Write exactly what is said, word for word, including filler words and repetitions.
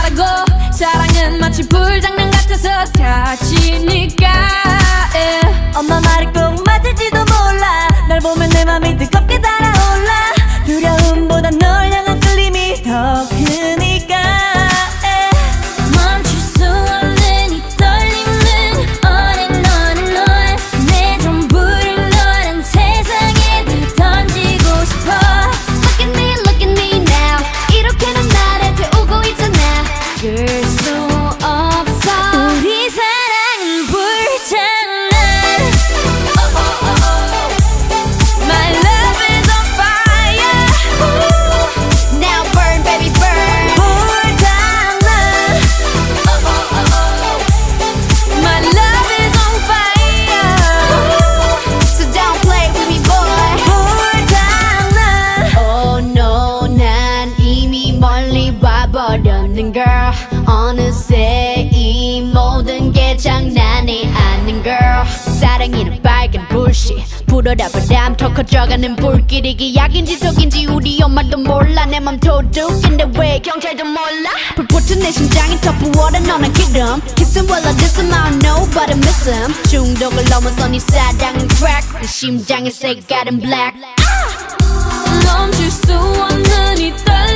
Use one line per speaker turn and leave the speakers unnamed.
말고 사랑은 마치 불장난 같아서 다치니까 yeah.
엄마 말이 꼭 맞을지도 몰라. 널 보면 내 맘이 뜨겁게 달아올라. 두려움보다 널 향한 끌림이 더 크니까 yeah.
멈출 수 없는 이 떨림은 on and on and on. 내 전부를 너란 세상에 다 던지고 싶어. Look at me, look at me now. 이렇게는 나를 태우고 있잖아. 그럴 수 없어. 우리 사랑은 불장난. Oh, oh, oh, oh. My love is on fire. Ooh. Now burn, baby, burn.
불장난.
Oh, oh, oh, oh. My love is on fire. Ooh. So don't play with me, boy.
불장난.
Oh no, 난 이미 멀리 와버렸는 girl. 어느새 이 모든 게 장난이 아닌 girl. 사랑이는 빨간 불씨 불어라 바람 더 커져가는 불길. 이게 약인지 독인지 우리 엄마도 몰라. 내 맘 도둑인데 왜 경찰도 몰라. 불붙은 내 심장이 더 부어라. 너는 기름 Kissing while I diss him. I don't know but I miss him. 중독을 넘어서 네 사랑은 crack. 내 심장의 색깔은 black. 멈출 수 없는 이 떨림